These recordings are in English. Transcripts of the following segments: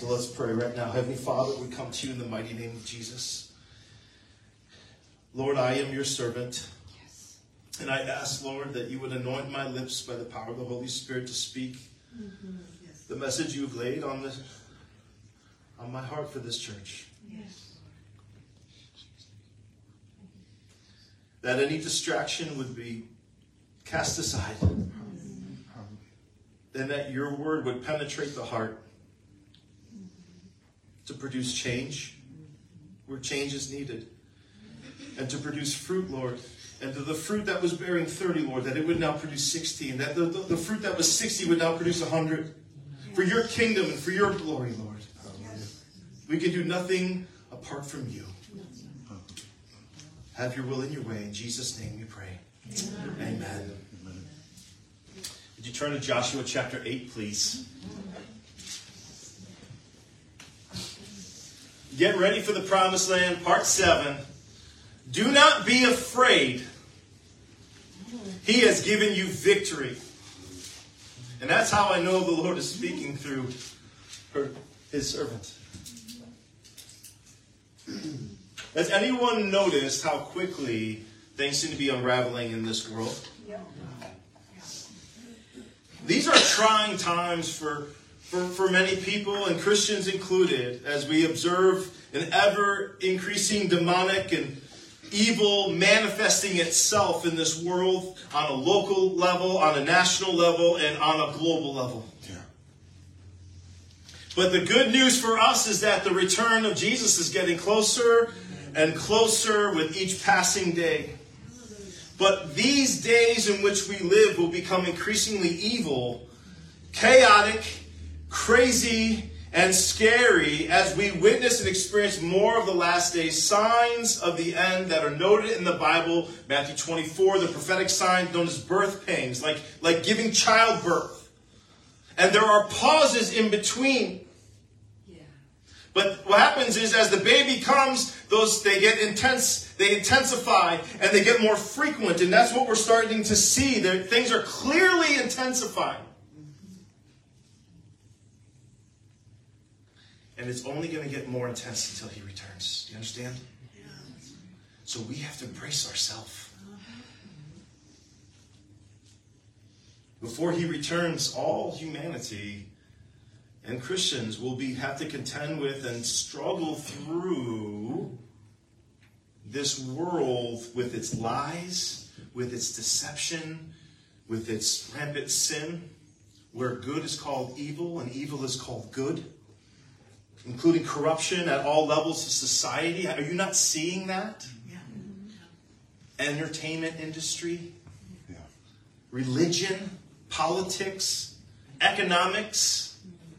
So let's pray right now. Heavenly Father, we come to you in the mighty name of Jesus. Lord, I am your servant. Yes. And I ask, Lord, that you would anoint my lips by the power of the Holy Spirit to speak Yes. the message you've laid on my heart for this church. Yes. That any distraction would be cast aside. And that your word would penetrate the heart to produce change where change is needed. And to produce fruit, Lord. And to the fruit that was bearing 30, Lord, that it would now produce 60. And that the fruit that was 60 would now produce 100. For your kingdom and for your glory, Lord. We can do nothing apart from you. Have your will and your way. In Jesus' name we pray. Amen. Would you turn to Joshua chapter 8, please? Get ready for the promised land, part 7. Do not be afraid. He has given you victory. And that's how I know the Lord is speaking through his servant. Has anyone noticed how quickly things seem to be unraveling in this world? Yeah. These are trying times for many people, and Christians included, as we observe an ever-increasing demonic and evil manifesting itself in this world on a local level, on a national level, and on a global level. Yeah. But the good news for us is that the return of Jesus is getting closer and closer with each passing day. But these days in which we live will become increasingly evil, chaotic, crazy, and scary as we witness and experience more of the last days, signs of the end that are noted in the Bible. Matthew 24, the prophetic signs known as birth pains, like giving childbirth. And there are pauses in between. Yeah. But what happens is as the baby comes, they get intense, they intensify, and they get more frequent. And that's what we're starting to see. Things are clearly intensifying. And it's only going to get more intense until he returns. Do you understand? Yeah. So we have to brace ourselves. Before he returns, all humanity and Christians will have to contend with and struggle through this world with its lies, with its deception, with its rampant sin, where good is called evil and evil is called good, including corruption at all levels of society. Are you not seeing that? Yeah. Entertainment industry, Yeah. religion, politics, economics,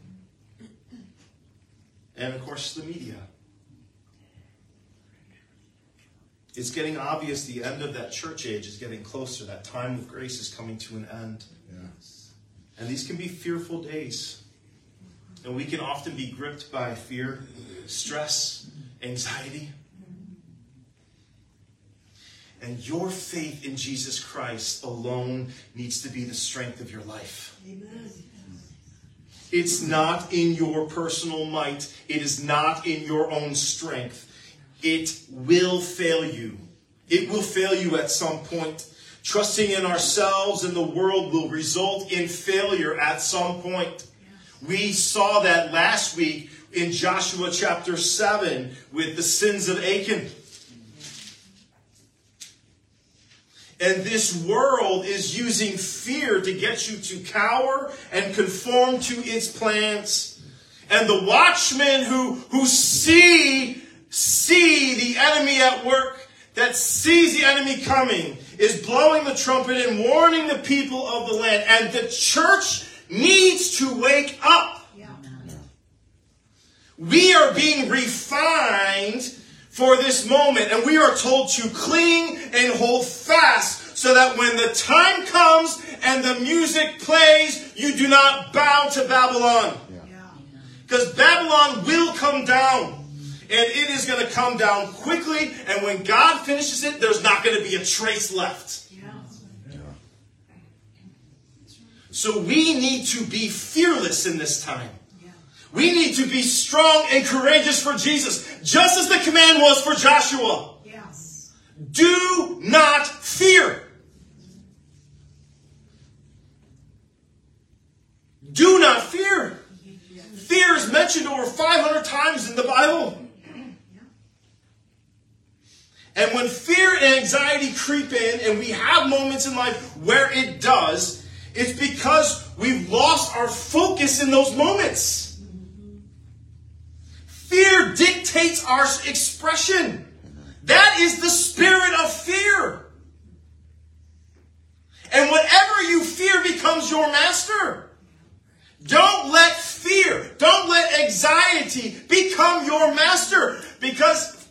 and of course the media. It's getting obvious the end of that church age is getting closer. That time of grace is coming to an end. Yeah. And these can be fearful days. And we can often be gripped by fear, stress, anxiety. And your faith in Jesus Christ alone needs to be the strength of your life. Amen. It's not in your personal might. It is not in your own strength. It will fail you. It will fail you at some point. Trusting in ourselves and the world will result in failure at some point. We saw that last week in Joshua chapter 7 with the sins of Achan. And this world is using fear to get you to cower and conform to its plans. And the watchmen who see the enemy at work, that sees the enemy coming, is blowing the trumpet and warning the people of the land. And the church needs to wake up. Yeah. We are being refined for this moment, and we are told to cling and hold fast so that when the time comes and the music plays, you do not bow to Babylon. Yeah. Because Babylon will come down. And it is going to come down quickly. And when God finishes it, there's not going to be a trace left. Yeah. So we need to be fearless in this time. Yeah. We need to be strong and courageous for Jesus, just as the command was for Joshua. Yes. Do not fear. Do not fear. Fear is mentioned over 500 times in the Bible. And when fear and anxiety creep in, and we have moments in life where it does, it's because we've lost our focus in those moments. Fear dictates our expression. That is the spirit of fear. And whatever you fear becomes your master. Don't let fear, don't let anxiety become your master, because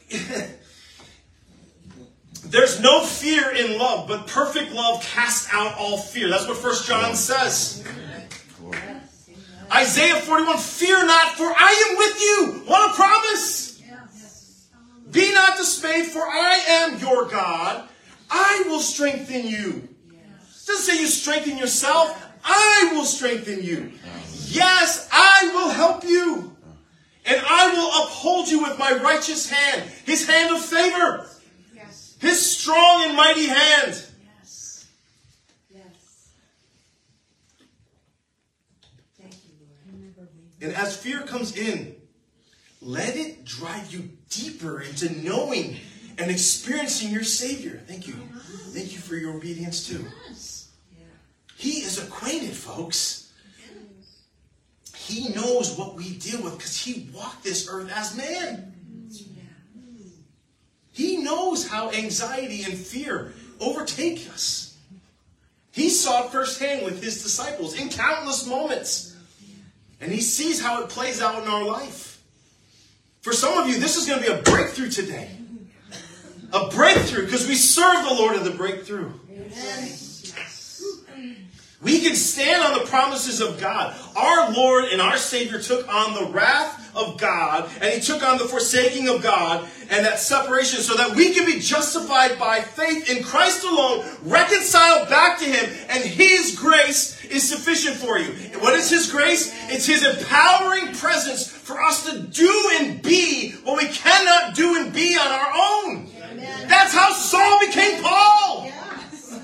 there's no fear in love, but perfect love casts out all fear. That's what 1 John says. Isaiah 41, fear not, for I am with you. What a promise. Be not dismayed, for I am your God. I will strengthen you. It doesn't say you strengthen yourself. I will strengthen you. Yes, I will help you. And I will uphold you with my righteous hand. His hand of favor. Yes. His strong and mighty hand. Yes. Yes. Thank you, Lord. And as fear comes in, let it drive you deeper into knowing and experiencing your Savior. Thank you. Thank you for your obedience too. He is acquainted, folks. He knows what we deal with because he walked this earth as man. He knows how anxiety and fear overtake us. He saw it firsthand with his disciples in countless moments. And he sees how it plays out in our life. For some of you, this is going to be a breakthrough today. A breakthrough because we serve the Lord of the breakthrough. Amen. We can stand on the promises of God. Our Lord and our Savior took on the wrath of God, and he took on the forsaking of God and that separation so that we can be justified by faith in Christ alone, reconciled back to him, and his grace is sufficient for you. And what is his grace? It's his empowering presence for us to do and be what we cannot do and be on our own. Amen. That's how Saul became Paul. Yes.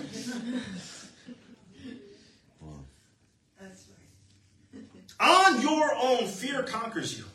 That's right. On your own, fear conquers you.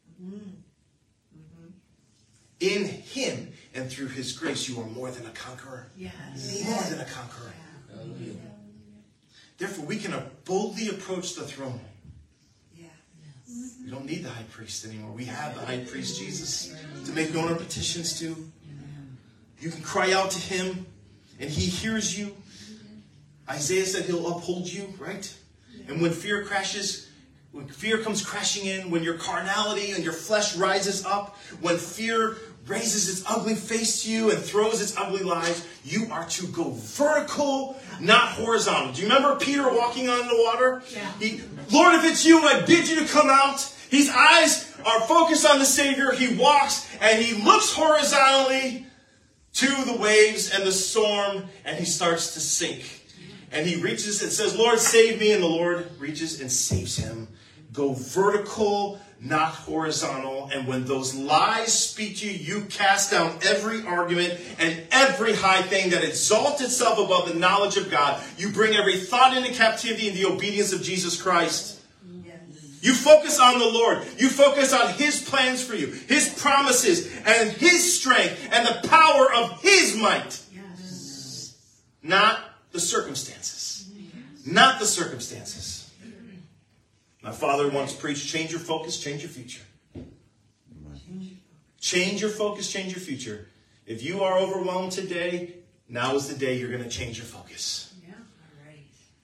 In him and through his grace, you are more than a conqueror. Yes. More than a conqueror. Therefore, we can boldly approach the throne. Yeah. We don't need the high priest anymore. We have the high priest, Jesus, to make known our petitions to. You can cry out to him, and he hears you. Isaiah said he'll uphold you, right? And when fear crashes, when fear comes crashing in, when your carnality and your flesh rises up, when fear raises its ugly face to you and throws its ugly lies, you are to go vertical, not horizontal. Do you remember Peter walking on the water? Yeah. Lord, if it's you, I bid you to come out. His eyes are focused on the Savior. He walks and he looks horizontally to the waves and the storm, and he starts to sink. And he reaches and says, Lord, save me. And the Lord reaches and saves him. Go vertical, not horizontal. And when those lies speak to you, you cast down every argument and every high thing that exalts itself above the knowledge of God. You bring every thought into captivity in the obedience of Jesus Christ. Yes. You focus on the Lord. You focus on his plans for you, his promises, and his strength, and the power of his might. Yes. Not the circumstances. Not the circumstances. My father once preached, change your focus, change your future. Change your focus, change your future. If you are overwhelmed today, now is the day you're going to change your focus. Yeah. All right.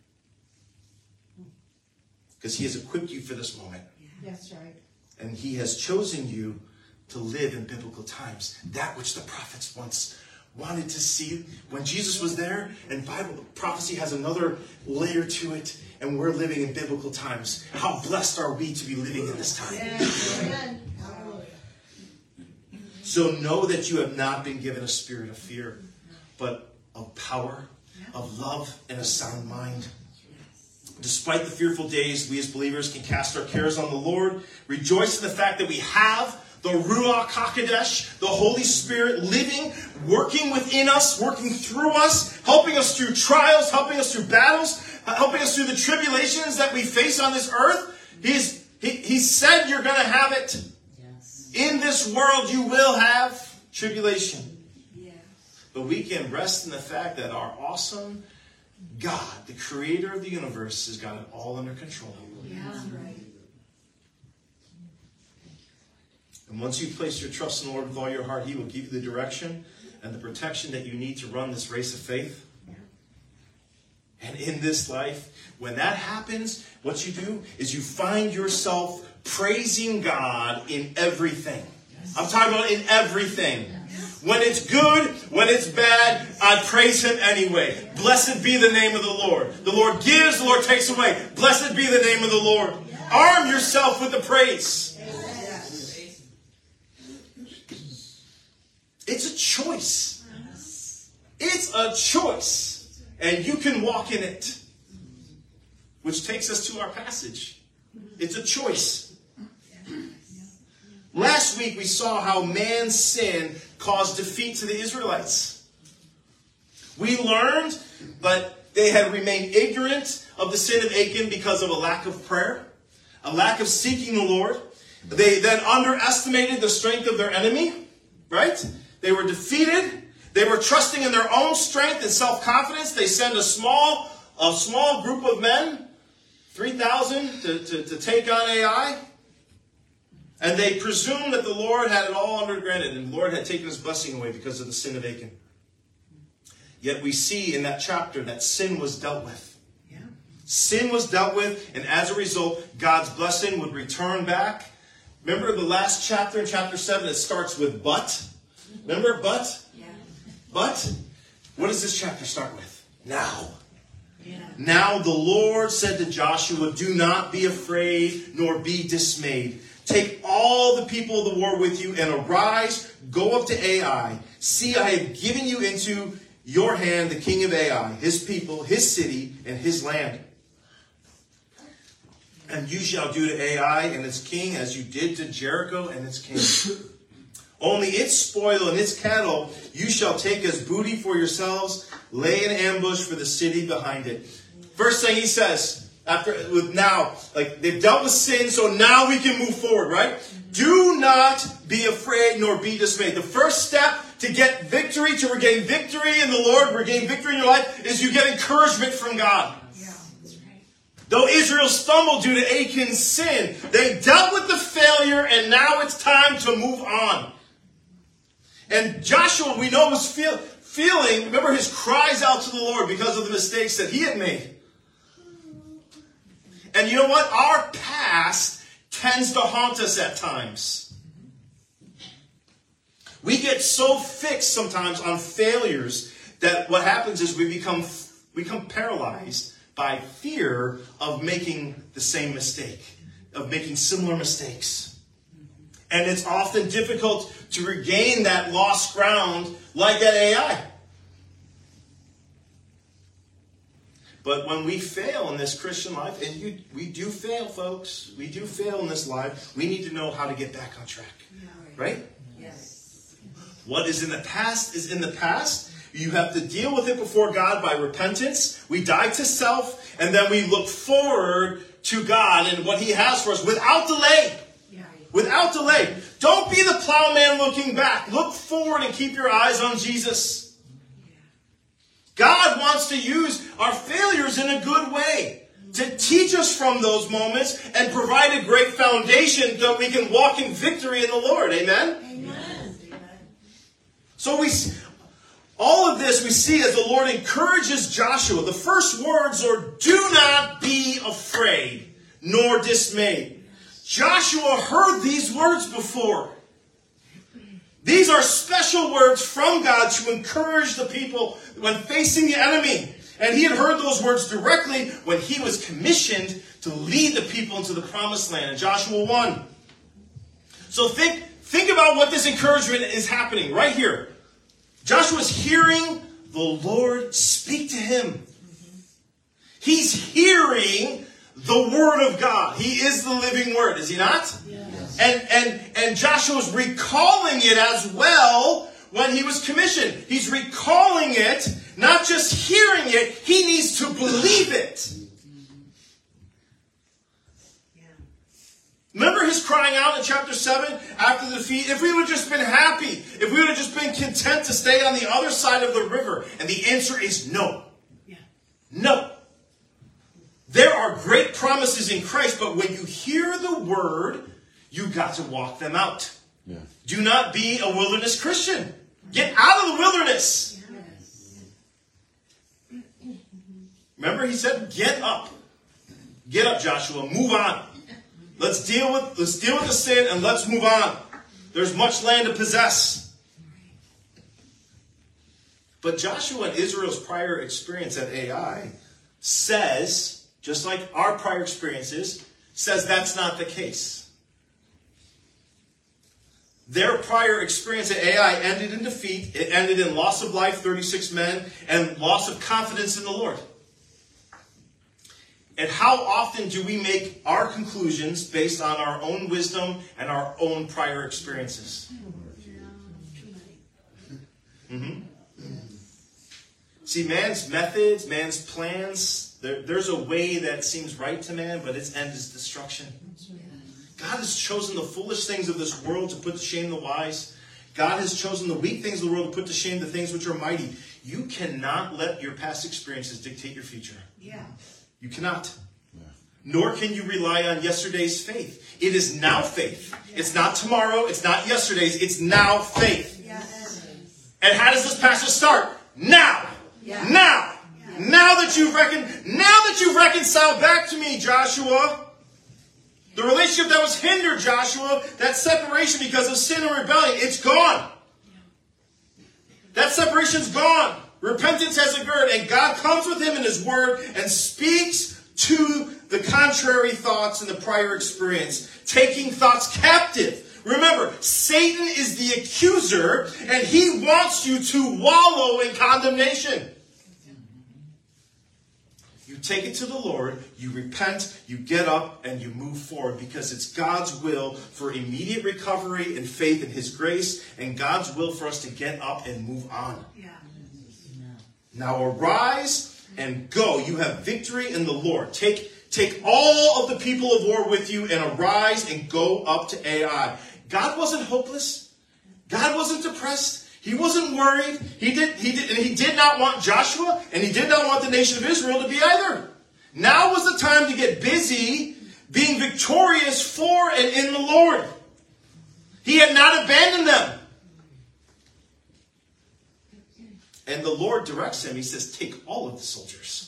Because he has equipped you for this moment. That's right. And he has chosen you to live in biblical times. That which the prophets once wanted to see. When Jesus was there, and Bible prophecy has another layer to it, and we're living in biblical times. How blessed are we to be living in this time? Amen. So know that you have not been given a spirit of fear, but of power, of love, and a sound mind. Despite the fearful days, we as believers can cast our cares on the Lord. Rejoice in the fact that we have the Ruach HaKodesh, the Holy Spirit, living, working within us, working through us, helping us through trials, helping us through battles, helping us through the tribulations that we face on this earth. He said you're going to have it. Yes. In this world you will have tribulation. Yes. But we can rest in the fact that our awesome God, the creator of the universe, has got it all under control. Yeah. That's right. And once you place your trust in the Lord with all your heart, He will give you the direction and the protection that you need to run this race of faith. And in this life, when that happens, what you do is you find yourself praising God in everything. I'm talking about in everything. When it's good, when it's bad, I praise Him anyway. Blessed be the name of the Lord. The Lord gives, the Lord takes away. Blessed be the name of the Lord. Arm yourself with the praise. It's a choice. It's a choice. And you can walk in it. Which takes us to our passage. It's a choice. Last week we saw how man's sin caused defeat to the Israelites. We learned that they had remained ignorant of the sin of Achan because of a lack of prayer, a lack of seeking the Lord. They then underestimated the strength of their enemy, right? They were defeated. They were trusting in their own strength and self-confidence. They sent a small group of men, 3,000, to take on Ai. And they presumed that the Lord had it all under granted, and the Lord had taken His blessing away because of the sin of Achan. Yet we see in that chapter that sin was dealt with. Yeah. Sin was dealt with, and as a result, God's blessing would return back. Remember the last chapter, in chapter 7, it starts with but? Remember but? Yeah. But? What does this chapter start with? Now. Yeah. Now the Lord said to Joshua, do not be afraid, nor be dismayed. Take all the people of the war with you, and arise, go up to Ai. See, I have given you into your hand the king of Ai, his people, his city, and his land. And you shall do to Ai and its king as you did to Jericho and its king. Only its spoil and its cattle you shall take as booty for yourselves. Lay an ambush for the city behind it. First thing he says, they've dealt with sin, so now we can move forward, right? Do not be afraid nor be dismayed. The first step to get victory, to regain victory in the Lord, regain victory in your life, is you get encouragement from God. Yeah, that's right. Though Israel stumbled due to Achan's sin, they dealt with the failure, and now it's time to move on. And Joshua, we know, was feeling, remember his cries out to the Lord because of the mistakes that he had made. And you know what? Our past tends to haunt us at times. We get so fixed sometimes on failures that what happens is we become paralyzed by fear of making the same mistake, of making similar mistakes. And it's often difficult to regain that lost ground like at Ai. But when we fail in this Christian life, and we do fail, folks. We do fail in this life. We need to know how to get back on track. Right? Yes. What is in the past is in the past. You have to deal with it before God by repentance. We die to self, and then we look forward to God and what He has for us without delay. Yeah. Without delay. Don't be the plowman looking back. Look forward and keep your eyes on Jesus. God wants to use our failures in a good way to teach us from those moments and provide a great foundation so we can walk in victory in the Lord. Amen? Amen. So all of this we see as the Lord encourages Joshua. The first words are, do not be afraid nor dismayed. Joshua heard these words before. These are special words from God to encourage the people when facing the enemy. And he had heard those words directly when he was commissioned to lead the people into the promised land in Joshua 1. So think about what this encouragement is happening right here. Joshua's hearing the Lord speak to him. He's hearing the word of God. He is the living word, is he not? Yes. And Joshua's recalling it as well when he was commissioned. He's recalling it, not just hearing it, he needs to believe it. Remember his crying out in chapter 7 after the defeat? If we would have just been happy, if we would have just been content to stay on the other side of the river. And the answer is no. Yeah. No. There are great promises in Christ, but when you hear the word, you got to walk them out. Yeah. Do not be a wilderness Christian. Get out of the wilderness. Yes. Remember he said, get up. Get up, Joshua. Move on. Let's deal with the sin and let's move on. There's much land to possess. But Joshua and Israel's prior experience at Ai says, just like our prior experiences, says that's not the case. Their prior experience at Ai ended in defeat. It ended in loss of life, 36 men, and loss of confidence in the Lord. And how often do we make our conclusions based on our own wisdom and our own prior experiences? Mm-hmm. See, man's methods, man's plans, there's a way that seems right to man, but its end is destruction. God has chosen the foolish things of this world to put to shame the wise. God has chosen the weak things of the world to put to shame the things which are mighty. You cannot let your past experiences dictate your future. Yeah. You cannot. Nor can you rely on yesterday's faith. It is now faith. It's not tomorrow. It's not yesterday's. It's now faith. Yes. And how does this passage start? Now. Yeah. Now. Yeah. Now that you've reconciled back to me, Joshua. The relationship that was hindered, Joshua, that separation because of sin and rebellion, it's gone. That separation's gone. Repentance has occurred, and God comes with him in his word and speaks to the contrary thoughts in the prior experience, taking thoughts captive. Remember, Satan is the accuser, and he wants you to wallow in condemnation. You take it to the Lord, you repent, you get up, and you move forward because it's God's will for immediate recovery and faith in his grace, and God's will for us to get up and move on. Yeah. Now arise and go. You have victory in the Lord. Take all of the people of war with you and arise and go up to Ai. God wasn't hopeless. God wasn't depressed. He wasn't worried. He did not want Joshua, and he did not want the nation of Israel to be either. Now was the time to get busy being victorious for and in the Lord. He had not abandoned them. And the Lord directs him. He says, take all of the soldiers.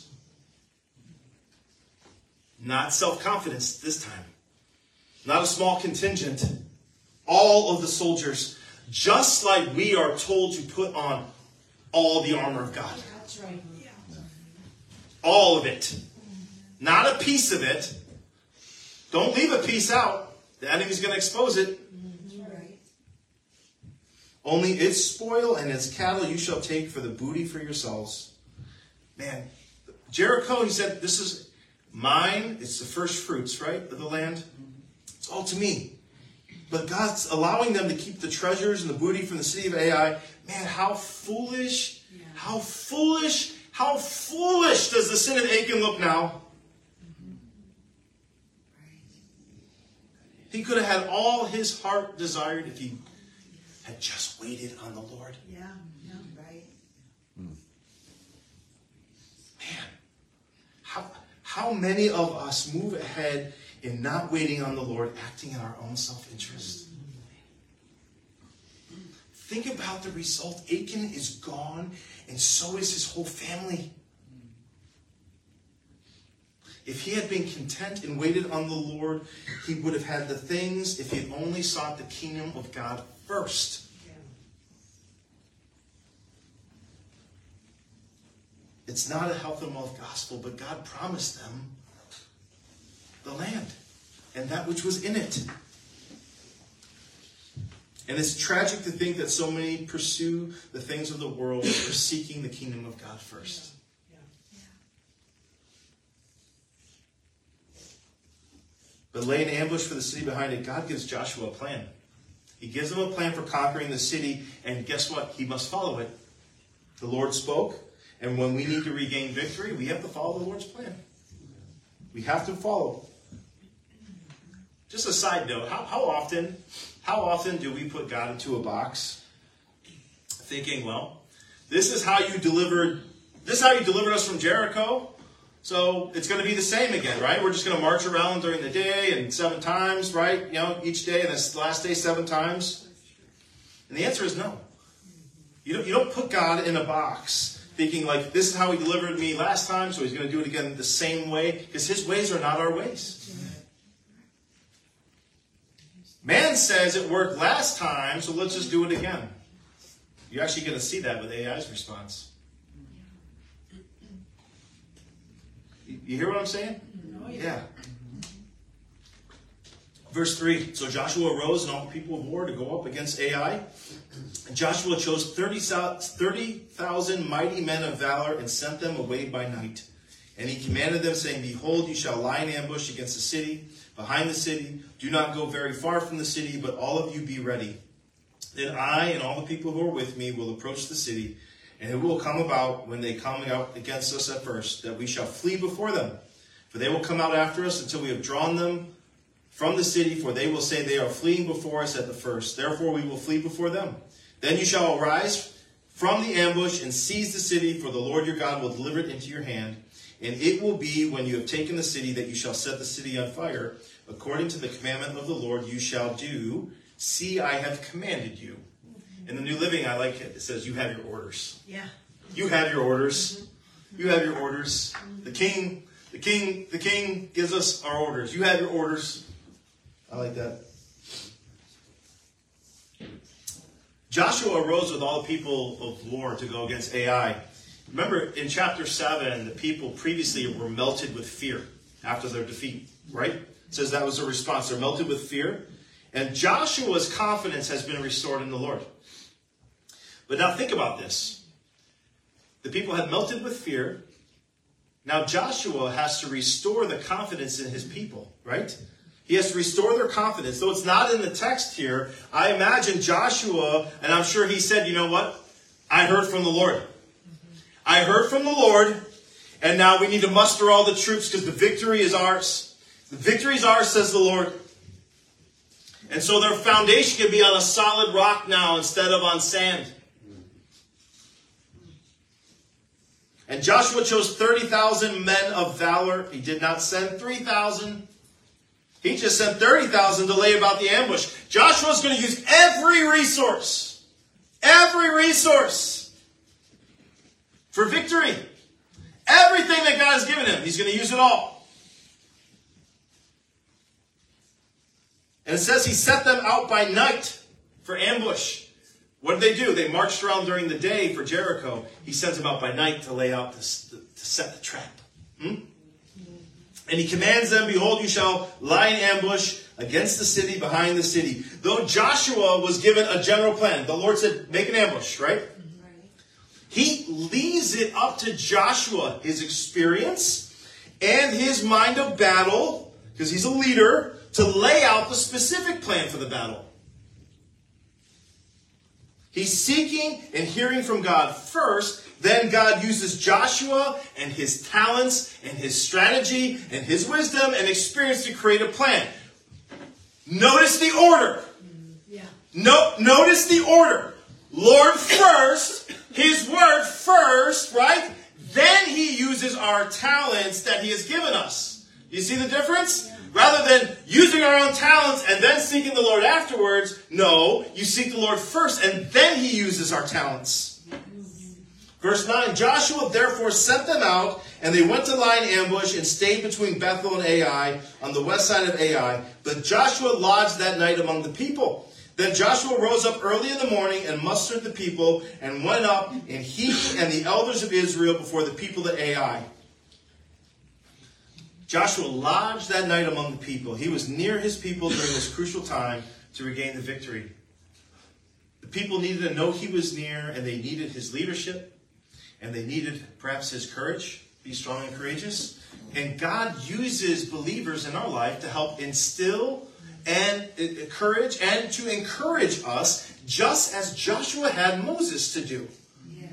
Not self-confidence this time. Not a small contingent. All of the soldiers. Just like we are told to put on all the armor of God. That's right. Yeah. All of it. Not a piece of it. Don't leave a piece out. The enemy's going to expose it. Right. Only its spoil and its cattle you shall take for the booty for yourselves. Man, Jericho, he said, this is mine. It's the first fruits, right, of the land. It's all to me. But God's allowing them to keep the treasures and the booty from the city of Ai. Man, how foolish, how foolish does the sin of Achan look now? He could have had all his heart desired if he had just waited on the Lord. Yeah. Yeah. Right. Man, how many of us move ahead in not waiting on the Lord, acting in our own self-interest? Think about the result. Achan is gone, and so is his whole family. If he had been content and waited on the Lord, he would have had the things if he had only sought the kingdom of God first. It's not a health and wealth gospel, but God promised them the land and that which was in it. And it's tragic to think that so many pursue the things of the world for seeking the kingdom of God first. but lay an ambush for the city behind it. God gives Joshua a plan. He gives him a plan for conquering the city, and guess what? He must follow it. The Lord spoke, and when we need to regain victory, we have to follow the Lord's plan. We have to follow. Just a side note, how often do we put God into a box, thinking, well, this is how you delivered us from Jericho, so it's going to be the same again, right? We're just going to march around during the day and 7 times, right? Each day, and this last day 7 times. And the answer is no. You don't put God in a box thinking like, this is how he delivered me last time, so he's going to do it again the same way, because his ways are not our ways. Man says it worked last time, so let's just do it again. You're actually going to see that with AI's response. You hear what I'm saying? Yeah. Verse 3. So Joshua arose and all the people of war to go up against Ai. And Joshua chose 30,000 mighty men of valor and sent them away by night. And he commanded them, saying, Behold, you shall lie in ambush against the city, behind the city. Do not go very far from the city, but all of you be ready. Then I and all the people who are with me will approach the city, and it will come about when they come out against us at first, that we shall flee before them. For they will come out after us until we have drawn them from the city, for they will say they are fleeing before us at the first. Therefore we will flee before them. Then you shall arise from the ambush and seize the city, for the Lord your God will deliver it into your hand. And it will be when you have taken the city that you shall set the city on fire. According to the commandment of the Lord you shall do. See, I have commanded you. In the New Living, I like it. It says, you have your orders. Yeah. You have your orders. You have your orders. The king gives us our orders. You have your orders. I like that. Joshua arose with all the people of war to go against Ai. Remember, in chapter 7, the people previously were melted with fear after their defeat, right? It says that was a response. They're melted with fear. And Joshua's confidence has been restored in the Lord. But now think about this. The people had melted with fear. Now Joshua has to restore the confidence in his people, right? He has to restore their confidence. Though it's not in the text here, I imagine Joshua, and I'm sure he said, you know what? I heard from the Lord. I heard from the Lord, and now we need to muster all the troops because the victory is ours. The victory is ours, says the Lord. And so their foundation can be on a solid rock now instead of on sand. And Joshua chose 30,000 men of valor. He did not send 3,000. He just sent 30,000 to lay about the ambush. Joshua's going to use every resource for victory. Everything that God has given him, he's going to use it all. And it says he set them out by night for ambush. What did they do? They marched around during the day for Jericho. He sends them out by night to lay out, to set the trap. And he commands them, Behold, you shall lie in ambush against the city, behind the city. Though Joshua was given a general plan. The Lord said, make an ambush, right? He leaves it up to Joshua, his experience and his mind of battle, because he's a leader, to lay out the specific plan for the battle. He's seeking and hearing from God first. Then God uses Joshua and his talents and his strategy and his wisdom and experience to create a plan. Notice the order. Notice the order. Lord first, his word first, right? Then he uses our talents that he has given us. You see the difference? Rather than using our own talents and then seeking the Lord afterwards, no, you seek the Lord first and then he uses our talents. Verse 9, Joshua therefore sent them out, and they went to lie in ambush and stayed between Bethel and Ai on the west side of Ai. But Joshua lodged that night among the people. Then Joshua rose up early in the morning and mustered the people and went up, and he and the elders of Israel before the people at Ai. Joshua lodged that night among the people. He was near his people during this crucial time to regain the victory. The people needed to know he was near, and they needed his leadership, and they needed perhaps his courage, be strong and courageous. And God uses believers in our life to help instill and encourage and to encourage us, just as Joshua had Moses to do. Yeah.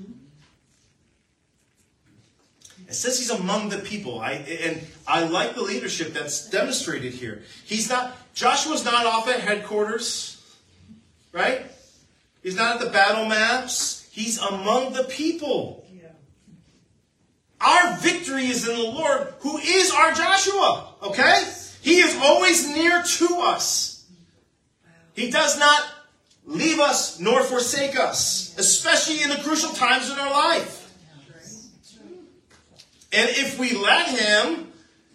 It says he's among the people. I like the leadership that's demonstrated here. Joshua's not off at headquarters, right? He's not at the battle maps. He's among the people. Yeah. Our victory is in the Lord, who is our Joshua. Okay? He is always near to us. He does not leave us nor forsake us, especially in the crucial times in our life. And if we let him,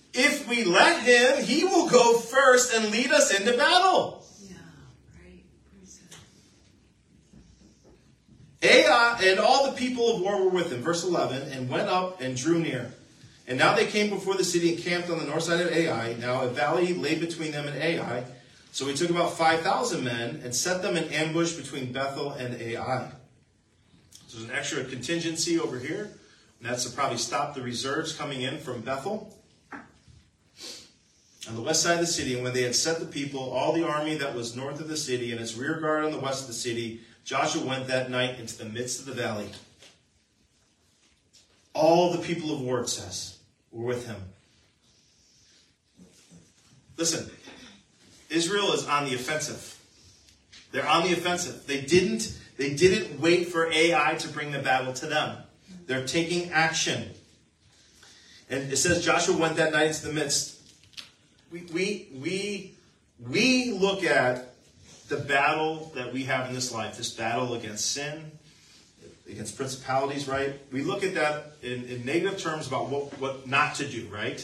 he will go first and lead us into battle. Yeah. Right. Praise Ai and all the people of war were with him. Verse 11, and went up and drew near. And now they came before the city and camped on the north side of Ai. Now a valley lay between them and Ai. So he took about 5,000 men and set them in ambush between Bethel and Ai. So there's an extra contingency over here. And that's to probably stop the reserves coming in from Bethel on the west side of the city. And when they had set the people, all the army that was north of the city and its rear guard on the west of the city, Joshua went that night into the midst of the valley. All the people of war, it says, were with him. Listen, Israel is on the offensive. They're on the offensive. They didn't wait for Ai to bring the battle to them. They're taking action. And it says Joshua went that night into the midst. We look at the battle that we have in this life, this battle against sin, against principalities, right? We look at that in negative terms about what not to do, right?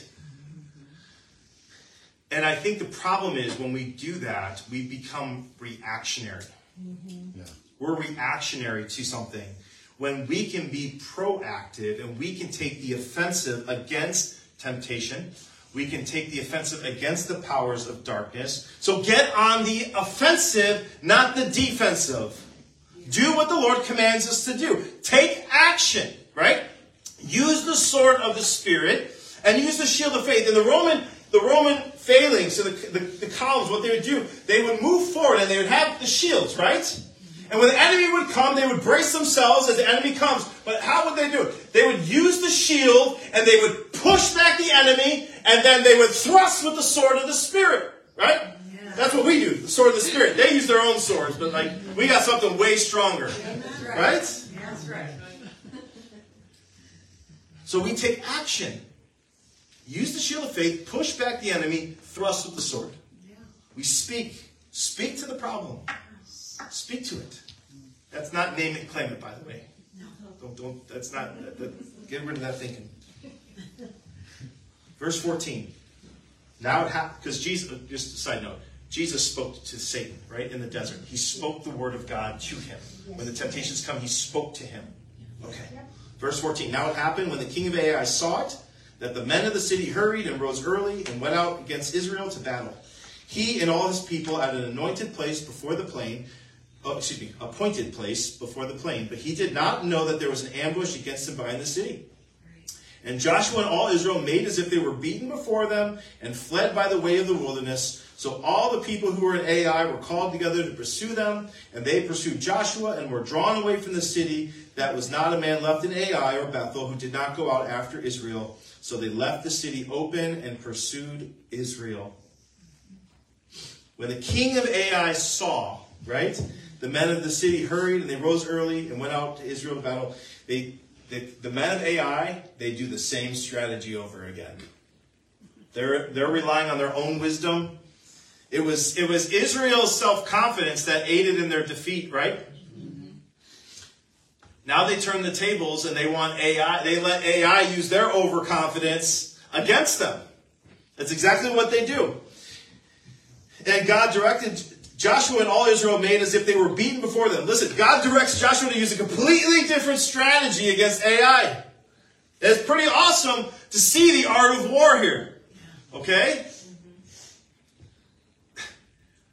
And I think the problem is when we do that, we become reactionary. Yeah. We're reactionary to something. When we can be proactive and we can take the offensive against temptation, we can take the offensive against the powers of darkness. So get on the offensive, not the defensive. Do what the Lord commands us to do. Take action, right? Use the sword of the Spirit and use the shield of faith. And the Roman phalanx, so the columns, what they would do, they would move forward and they would have the shields, right? And when the enemy would come, they would brace themselves as the enemy comes. But how would they do it? They would use the shield and they would push back the enemy and then they would thrust with the sword of the Spirit, right? Yeah. That's what we do, the sword of the Spirit. They use their own swords, but we got something way stronger, right? That's right. So we take action. Use the shield of faith, push back the enemy, thrust with the sword. Yeah. We speak. Speak to the problem. Speak to it. That's not name it, claim it, by the way. No. Don't. That's not. Get rid of that thinking. Verse 14. Now it happened because Jesus. Just a side note. Jesus spoke to Satan right in the desert. He spoke the word of God to him. When the temptations come, he spoke to him. Okay. Verse 14. Now it happened when the king of Ai saw it, that the men of the city hurried and rose early and went out against Israel to battle. He and all his people at an appointed place before the plain, but he did not know that there was an ambush against him behind the city. And Joshua and all Israel made as if they were beaten before them and fled by the way of the wilderness. So all the people who were in Ai were called together to pursue them, and they pursued Joshua and were drawn away from the city. That was not a man left in Ai or Bethel who did not go out after Israel. So they left the city open and pursued Israel. When the king of Ai saw, right, the men of the city hurried and they rose early and went out to Israel to battle. The men of Ai, they do the same strategy over again. They're relying on their own wisdom. It was Israel's self-confidence that aided in their defeat, right? Now they turn the tables and they want Ai. They let Ai use their overconfidence against them. That's exactly what they do. And God directed Joshua and all Israel made as if they were beaten before them. Listen, God directs Joshua to use a completely different strategy against Ai. It's pretty awesome to see the art of war here. Okay?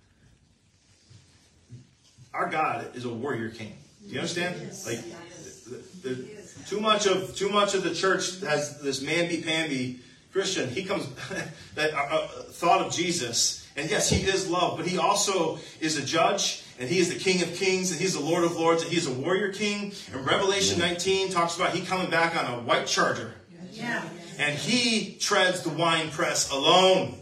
Our God is a warrior king. Do you understand? Like, Too much of the church has this mamby-pamby Christian. He comes that thought of Jesus, and yes, he is love, but he also is a judge, and he is the King of Kings, and he's the Lord of Lords, and he's a warrior king. And Revelation 19 talks about he coming back on a white charger, and he treads the winepress alone.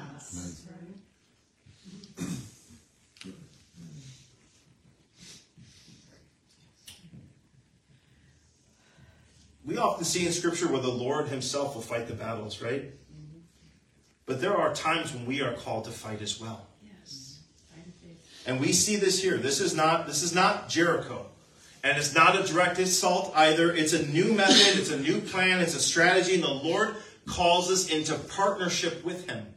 We often see in Scripture where the Lord himself will fight the battles, right? Mm-hmm. But there are times when we are called to fight as well. Yes. And we see this here. This is not Jericho. And it's not a direct assault either. It's a new method. It's a new plan. It's a strategy. And the Lord calls us into partnership with him.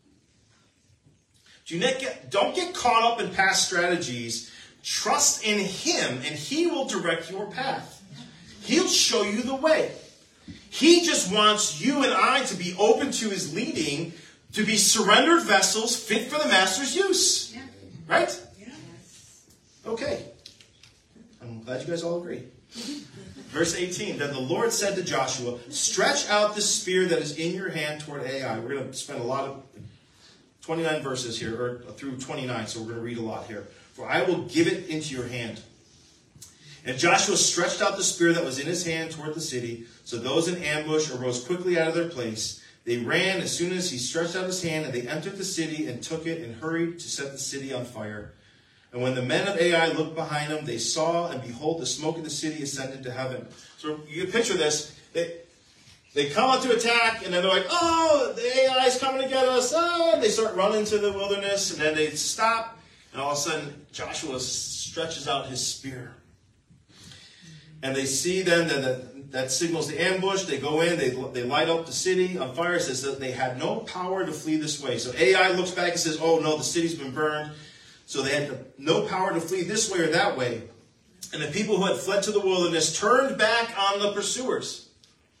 Don't get caught up in past strategies. Trust in him, and he will direct your path. He'll show you the way. He just wants you and I to be open to his leading, to be surrendered vessels fit for the master's use. Yeah. Right? Yeah. Okay. I'm glad you guys all agree. Verse 18. Then the Lord said to Joshua, stretch out the spear that is in your hand toward Ai. We're going to spend a lot of 29 verses here, or through 29, so we're going to read a lot here. For I will give it into your hand. And Joshua stretched out the spear that was in his hand toward the city. So those in ambush arose quickly out of their place. They ran as soon as he stretched out his hand, and they entered the city and took it and hurried to set the city on fire. And when the men of Ai looked behind them, they saw, and behold, the smoke of the city ascended to heaven. So you can picture this. They come out to attack, and then they're like, oh, the AI is coming to get us. Oh, and they start running to the wilderness, and then they stop. And all of a sudden, Joshua stretches out his spear. And they see then that signals the ambush. They go in, they light up the city on fire. It says that they had no power to flee this way. So Ai looks back and says, oh no, the city's been burned. So they had no power to flee this way or that way. And the people who had fled to the wilderness turned back on the pursuers.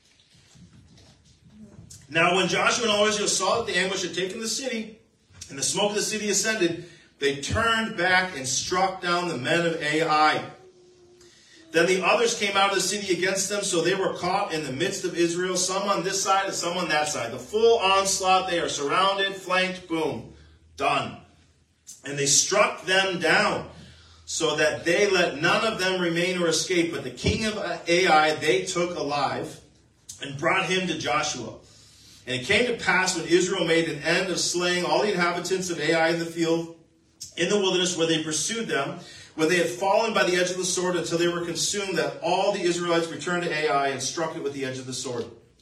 Now when Joshua and all Israel saw that the ambush had taken the city, and the smoke of the city ascended, they turned back and struck down the men of Ai. Then the others came out of the city against them, so they were caught in the midst of Israel, some on this side and some on that side. The full onslaught, they are surrounded, flanked, boom, done. And they struck them down, so that they let none of them remain or escape. But the king of Ai they took alive, and brought him to Joshua. And it came to pass when Israel made an end of slaying all the inhabitants of Ai in the field, in the wilderness where they pursued them, when they had fallen by the edge of the sword until they were consumed, that all the Israelites returned to Ai and struck it with the edge of the sword.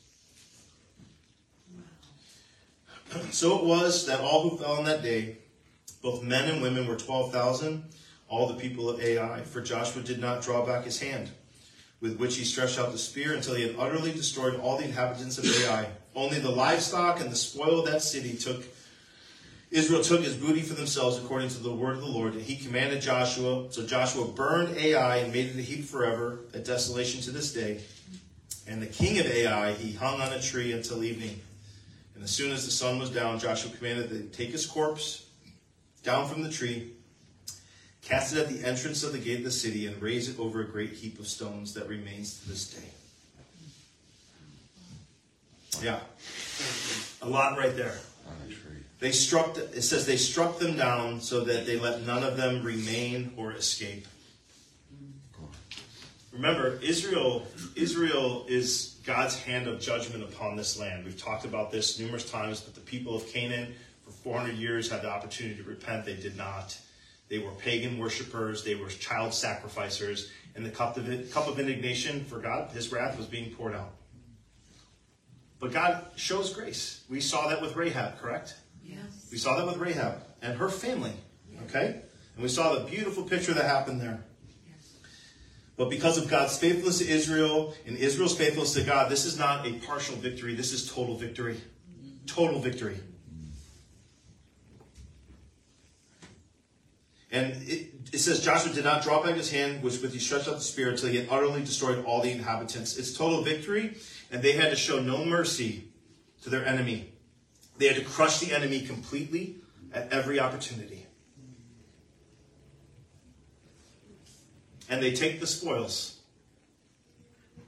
So it was that all who fell on that day, both men and women, were 12,000, all the people of Ai. For Joshua did not draw back his hand, with which he stretched out the spear, until he had utterly destroyed all the inhabitants of Ai. Only the livestock and the spoil of that city Israel took as booty for themselves according to the word of the Lord. And he commanded Joshua. So Joshua burned Ai and made it a heap forever, a desolation to this day. And the king of Ai he hung on a tree until evening. And as soon as the sun was down, Joshua commanded that they take his corpse down from the tree, cast it at the entrance of the gate of the city, and raise it over a great heap of stones that remains to this day. Yeah. A lot right there. It says they struck them down so that they let none of them remain or escape. Remember, Israel is God's hand of judgment upon this land. We've talked about this numerous times, but the people of Canaan for 400 years had the opportunity to repent. They did not. They were pagan worshipers. They were child sacrificers. And the cup of indignation for God, his wrath, was being poured out. But God shows grace. We saw that with Rahab, correct? Yes. We saw that with Rahab and her family. Okay? And we saw the beautiful picture that happened there. Yes. But because of God's faithfulness to Israel and Israel's faithfulness to God, this is not a partial victory. This is total victory. Total victory. And it says Joshua did not draw back his hand, which with he stretched out the spear until he had utterly destroyed all the inhabitants. It's total victory, and they had to show no mercy to their enemy. They had to crush the enemy completely at every opportunity. And they take the spoils.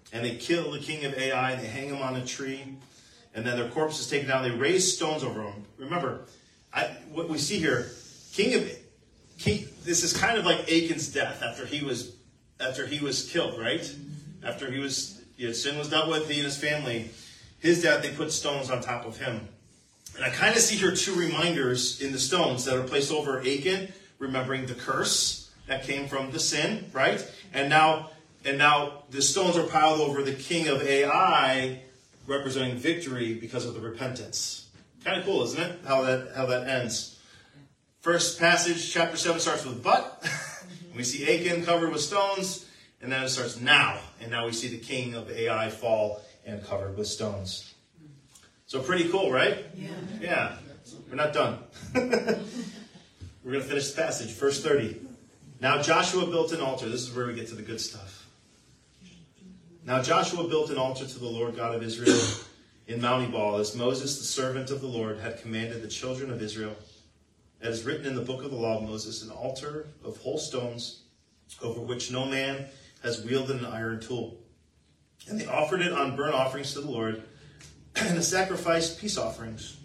And they kill the king of Ai, and they hang him on a tree. And then their corpse is taken down. They raise stones over him. Remember, what we see here, this is kind of like Achan's death after he was killed, right? After sin was dealt with, he and his family, his death, they put stones on top of him. And I kind of see here two reminders in the stones that are placed over Achan, remembering the curse that came from the sin, right? And now the stones are piled over the king of Ai, representing victory because of the repentance. Kind of cool, isn't it? How that ends. First passage, chapter 7, starts with but. We see Achan covered with stones, and then it starts now. And now we see the king of Ai fall and covered with stones. So pretty cool, right? Yeah. We're not done. We're going to finish the passage. Verse 30. Now Joshua built an altar. This is where we get to the good stuff. Now Joshua built an altar to the Lord God of Israel in Mount Ebal, as Moses, the servant of the Lord, had commanded the children of Israel. As written in the book of the law of Moses, an altar of whole stones, over which no man has wielded an iron tool. And they offered it on burnt offerings to the Lord, and sacrificed peace offerings.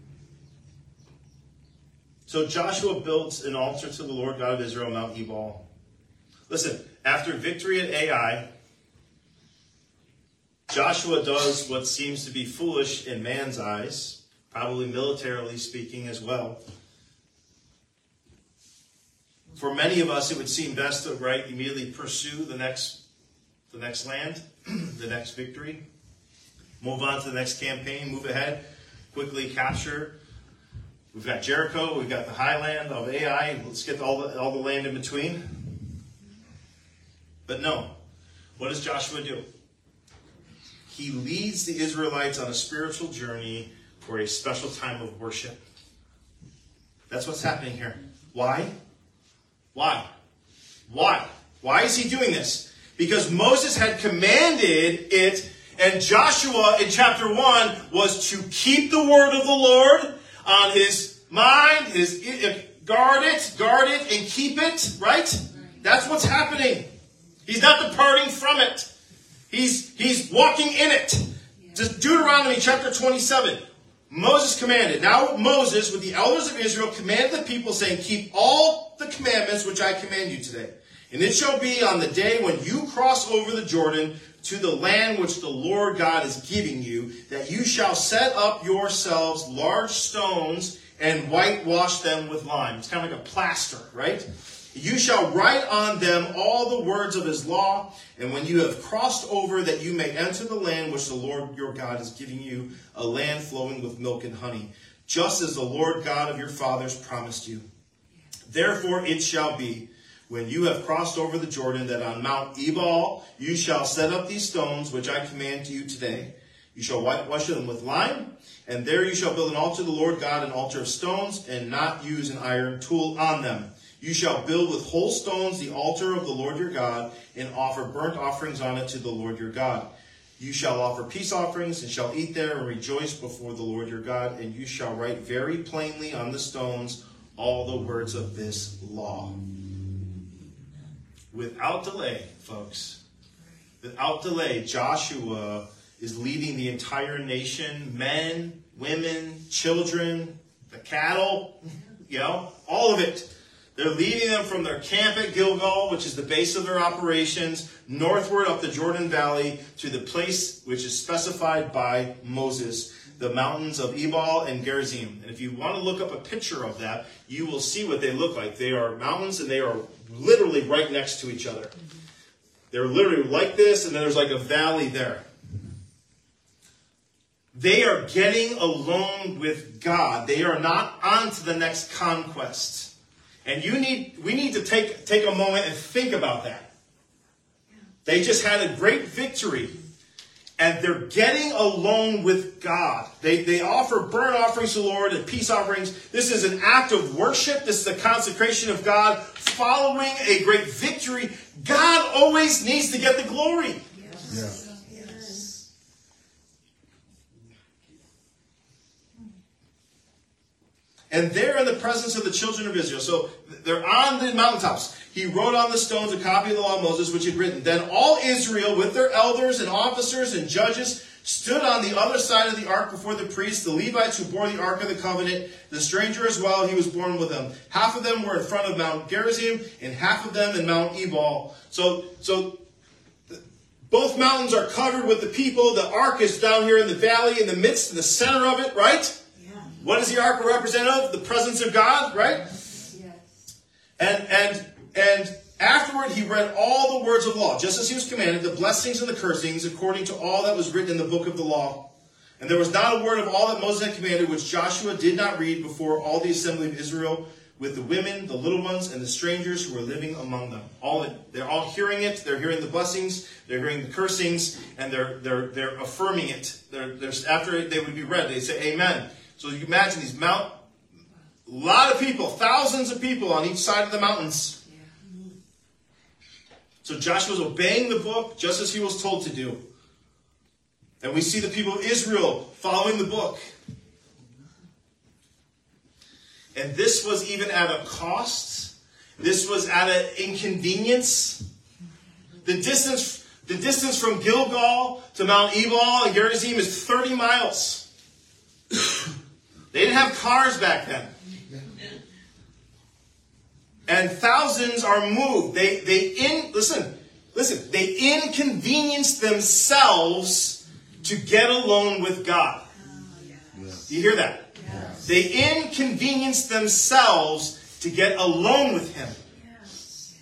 So Joshua built an altar to the Lord God of Israel on Mount Ebal. Listen, after victory at Ai, Joshua does what seems to be foolish in man's eyes, probably militarily speaking as well. For many of us, it would seem best to immediately pursue the next land, the next victory. Move on to the next campaign, move ahead, quickly capture. We've got Jericho, we've got the highland of Ai. Let's get all the land in between. But no, what does Joshua do? He leads the Israelites on a spiritual journey for a special time of worship. That's what's happening here. Why? Why is he doing this? Because Moses had commanded it. And Joshua in chapter 1 was to keep the word of the Lord on his mind, guard it, and keep it, right? That's what's happening. He's not departing from it. He's walking in it. Just Deuteronomy chapter 27. Moses commanded. Now Moses, with the elders of Israel, commanded the people, saying, keep all the commandments which I command you today. And it shall be on the day when you cross over the Jordan to the land which the Lord God is giving you, that you shall set up yourselves large stones and whitewash them with lime. It's kind of like a plaster, right? You shall write on them all the words of his law, and when you have crossed over, that you may enter the land which the Lord your God is giving you, a land flowing with milk and honey, just as the Lord God of your fathers promised you. Therefore it shall be, when you have crossed over the Jordan, that on Mount Ebal you shall set up these stones, which I command to you today. You shall whitewash them with lime, and there you shall build an altar to the Lord God, an altar of stones, and not use an iron tool on them. You shall build with whole stones the altar of the Lord your God, and offer burnt offerings on it to the Lord your God. You shall offer peace offerings, and shall eat there, and rejoice before the Lord your God, and you shall write very plainly on the stones all the words of this law. Without delay, folks, without delay, Joshua is leading the entire nation, men, women, children, the cattle, all of it. They're leading them from their camp at Gilgal, which is the base of their operations, northward up the Jordan Valley to the place which is specified by Moses, the mountains of Ebal and Gerizim. And if you want to look up a picture of that, you will see what they look like. They are mountains, and they are literally right next to each other. They're literally like this, and then there's like a valley there. They are getting alone with God. They are not on to the next conquest. And we need to take a moment and think about that. They just had a great victory. And they're getting alone with God. They offer burnt offerings to the Lord and peace offerings. This is an act of worship. This is a consecration of God following a great victory. God always needs to get the glory. Yes. Yeah. Yes. And there in the presence of the children of Israel, so they're on the mountaintops. He wrote on the stones a copy of the law of Moses, which he had written. Then all Israel, with their elders and officers and judges, stood on the other side of the ark before the priests, the Levites who bore the ark of the covenant, the stranger as well, he was born with them. Half of them were in front of Mount Gerizim, and half of them in Mount Ebal. So both mountains are covered with the people. The ark is down here in the valley, in the midst, in the center of it, right? Yeah. What is the ark a representative of? The presence of God, right? Yes. And afterward he read all the words of law, just as he was commanded, the blessings and the cursings, according to all that was written in the book of the law. And there was not a word of all that Moses had commanded which Joshua did not read before all the assembly of Israel, with the women, the little ones, and the strangers who were living among them. They're all hearing it. They're hearing the blessings. They're hearing the cursings, and they're affirming it. After they would be read, they say amen. So you can imagine these a lot of people, thousands of people on each side of the mountains. Yeah. So Joshua was obeying the book just as he was told to do. And we see the people of Israel following the book. And this was even at a cost. This was at an inconvenience. The distance from Gilgal to Mount Ebal and Gerizim is 30 miles. They didn't have cars back then. And thousands are moved. They inconvenienced themselves to get alone with God. Yes. Do you hear that? Yes. They inconvenienced themselves to get alone with him. Yes.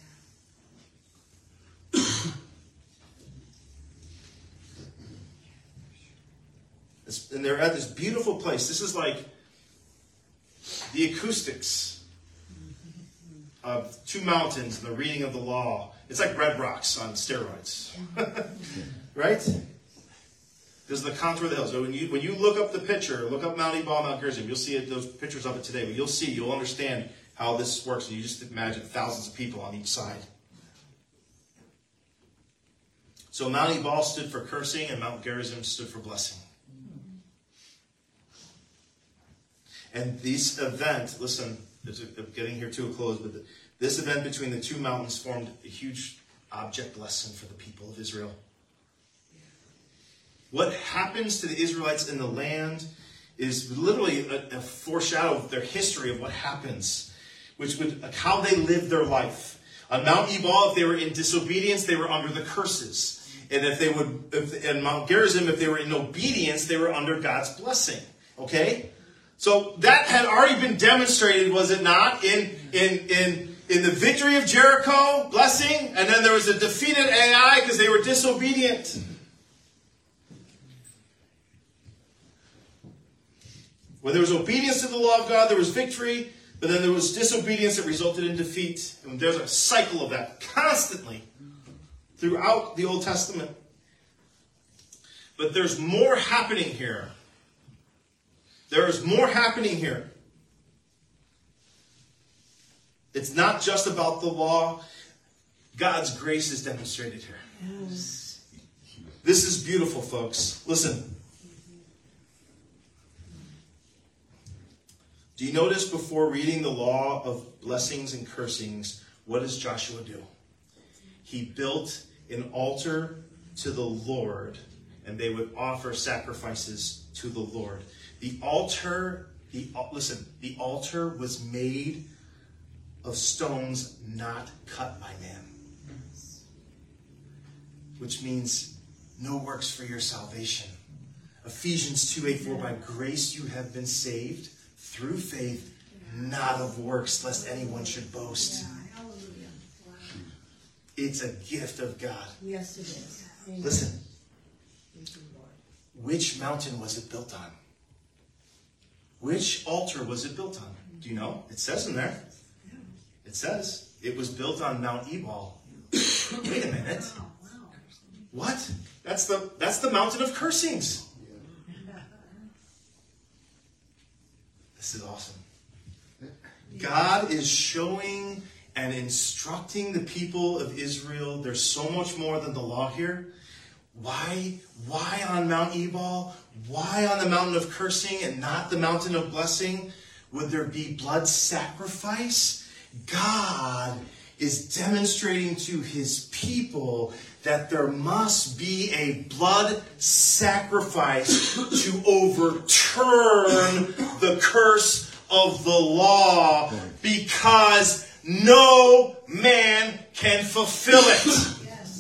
And they're at this beautiful place. This is like the acoustics of two mountains and the reading of the law. It's like Red Rocks on steroids. Right? This is the contour of the hills. So when you look up the picture, look up Mount Ebal, Mount Gerizim, you'll see those pictures of it today. But you'll understand how this works. And you just imagine thousands of people on each side. So Mount Ebal stood for cursing and Mount Gerizim stood for blessing. And this event, listen, getting here to a close, but this event between the two mountains formed a huge object lesson for the people of Israel. What happens to the Israelites in the land is literally a foreshadow of their history of what happens, which would how they lived their life. On Mount Ebal, if they were in disobedience, they were under the curses. And and Mount Gerizim, if they were in obedience, they were under God's blessing. Okay? So that had already been demonstrated, was it not? In the victory of Jericho, blessing, and then there was a defeat at Ai because they were disobedient. When there was obedience to the law of God, there was victory, but then there was disobedience that resulted in defeat. And there's a cycle of that constantly throughout the Old Testament. But there's more happening here. There is more happening here. It's not just about the law. God's grace is demonstrated here. Yes. This is beautiful, folks. Listen. Do you notice before reading the law of blessings and cursings, what does Joshua do? He built an altar to the Lord, and they would offer sacrifices to the Lord. The altar was made of stones not cut by man. Which means no works for your salvation. Ephesians 2:8, for by grace you have been saved through faith, not of works, lest anyone should boast. Hallelujah. Wow. It's a gift of God. Yes, it is. Amen. Listen, Thank you, Lord. which mountain was it built on? Which altar was it built on? Do you know? It says in there. It says it was built on Mount Ebal. Wait a minute. Wow. What? That's the mountain of cursings. This is awesome. God is showing and instructing the people of Israel. There's so much more than the law here. Why on Mount Ebal? Why on the mountain of cursing and not the mountain of blessing? would there be blood sacrifice? God is demonstrating to his people that there must be a blood sacrifice to overturn the curse of the law, because no man can fulfill it.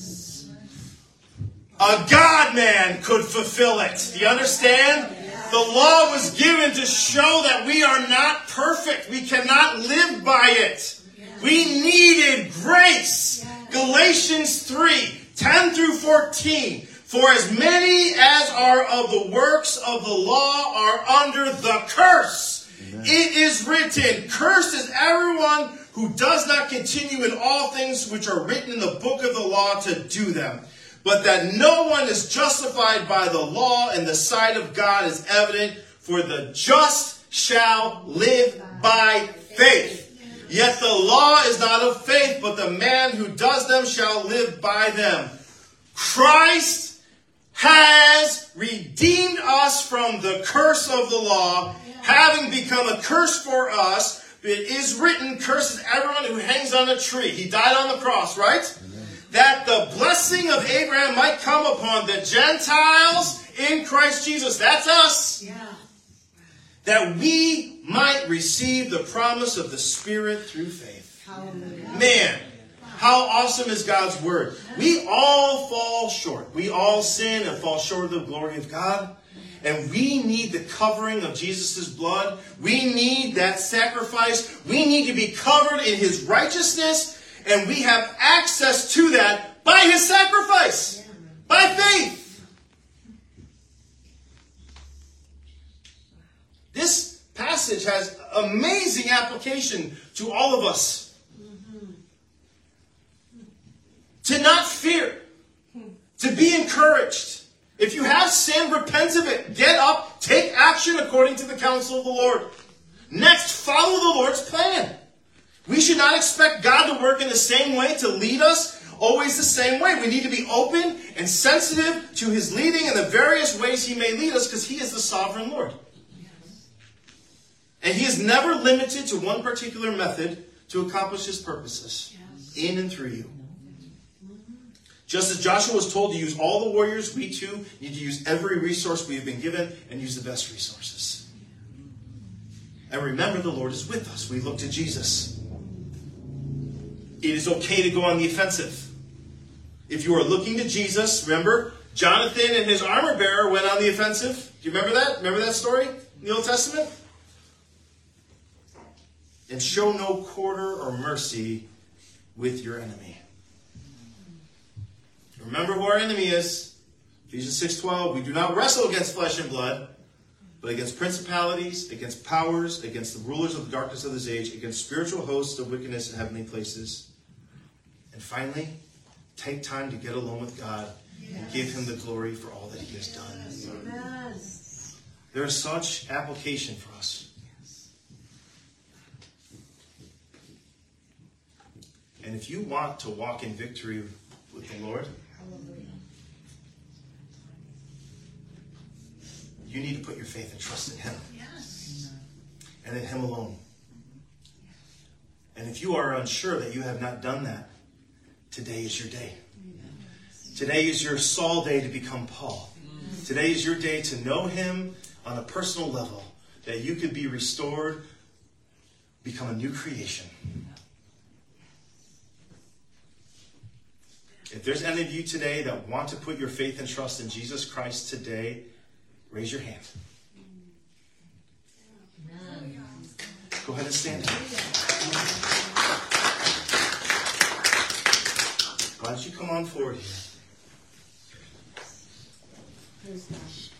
A God-man could fulfill it. Do you understand? The law was given to show that we are not perfect. We cannot live by it. We needed grace. Galatians 3:10 through 14. For as many as are of the works of the law are under the curse. Amen. It is written, cursed is everyone who does not continue in all things which are written in the book of the law to do them. But that no one is justified by the law in the sight of God is evident, for the just shall live by faith. Yet the law is not of faith, but the man who does them shall live by them. Christ has redeemed us from the curse of the law, having become a curse for us. It is written, cursed is everyone who hangs on a tree. He died on the cross, right? That the blessing of Abraham might come upon the Gentiles in Christ Jesus. That's us. Yeah. That we might receive the promise of the Spirit through faith. Hallelujah. Man, how awesome is God's word. We all fall short. We all sin and fall short of the glory of God. And we need the covering of Jesus' blood. We need that sacrifice. We need to be covered in his righteousness. And we have access to that by his sacrifice. By faith. This passage has amazing application to all of us. To not fear. To be encouraged. If you have sin, repent of it. Get up. Take action according to the counsel of the Lord. Next, follow the Lord's plan. We should not expect God to work in the same way, to lead us always the same way. We need to be open and sensitive to his leading in the various ways he may lead us, because he is the sovereign Lord. And he is never limited to one particular method to accomplish his purposes in and through you. Just as Joshua was told to use all the warriors, we too need to use every resource we have been given and use the best resources. And remember, the Lord is with us. We look to Jesus. It is okay to go on the offensive. If you are looking to Jesus, remember, Jonathan and his armor bearer went on the offensive. Do you remember that? Remember that story in the Old Testament? And show no quarter or mercy with your enemy. Remember who our enemy is. Ephesians 6:12. We do not wrestle against flesh and blood, but against principalities, against powers, against the rulers of the darkness of this age, against spiritual hosts of wickedness in heavenly places. And finally, take time to get alone with God and give him the glory for all that he has done. Yes. There is such application for us. And if you want to walk in victory with the Lord, you need to put your faith and trust in him. Yes. And in him alone. And if you are unsure that you have not done that, today is your day. Today is your Saul day to become Paul. Today is your day to know him on a personal level, that you could be restored, become a new creation. If there's any of you today that want to put your faith and trust in Jesus Christ today, raise your hand. Go ahead and stand up. Why don't you come on forward here?